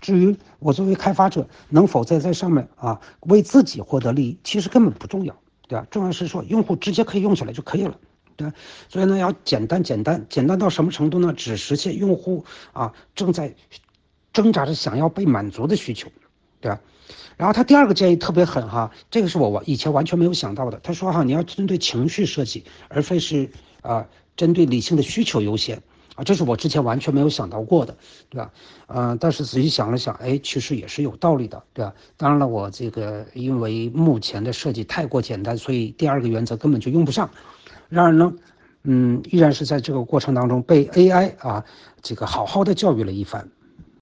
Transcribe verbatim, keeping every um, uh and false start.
至于我作为开发者能否在在上面啊为自己获得利益，其实根本不重要，对吧？重要是说用户直接可以用起来就可以了，对吧？所以呢，要简单简单简单到什么程度呢？只实现用户啊正在挣扎着想要被满足的需求，对吧？然后他第二个建议特别狠哈，这个是我我以前完全没有想到的。他说哈，你要针对情绪设计，而非是啊、呃、针对理性的需求优先啊，这是我之前完全没有想到过的，对吧？呃，但是仔细想了想，哎，其实也是有道理的，对吧？当然了，我这个因为目前的设计太过简单，所以第二个原则根本就用不上。然而呢，嗯，依然是在这个过程当中被 A I 啊这个好好的教育了一番。